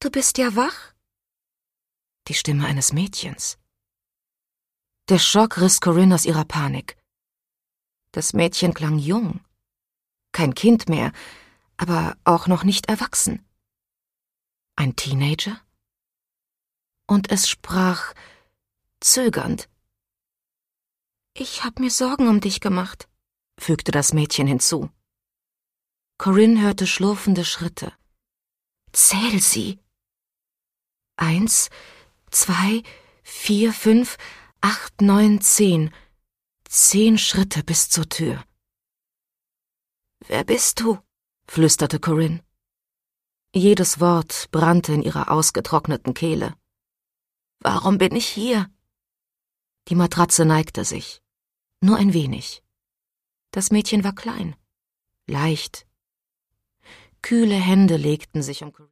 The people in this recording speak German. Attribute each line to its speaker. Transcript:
Speaker 1: Du bist ja wach?
Speaker 2: Die Stimme eines Mädchens. Der Schock riss Corinne aus ihrer Panik. Das Mädchen klang jung. Kein Kind mehr, aber auch noch nicht erwachsen. Ein Teenager? Und es sprach zögernd.
Speaker 1: Ich hab mir Sorgen um dich gemacht,
Speaker 2: fügte das Mädchen hinzu. Corinne hörte schlurfende Schritte.
Speaker 1: Zähl sie.
Speaker 2: 1, 2, 4, 5, 8, 9, 10. 10 Schritte bis zur Tür.
Speaker 1: Wer bist du?
Speaker 2: Flüsterte Corinne. Jedes Wort brannte in ihrer ausgetrockneten Kehle.
Speaker 1: Warum bin ich hier?
Speaker 2: Die Matratze neigte sich. Nur ein wenig. Das Mädchen war klein, leicht. Kühle Hände legten sich um Corinne.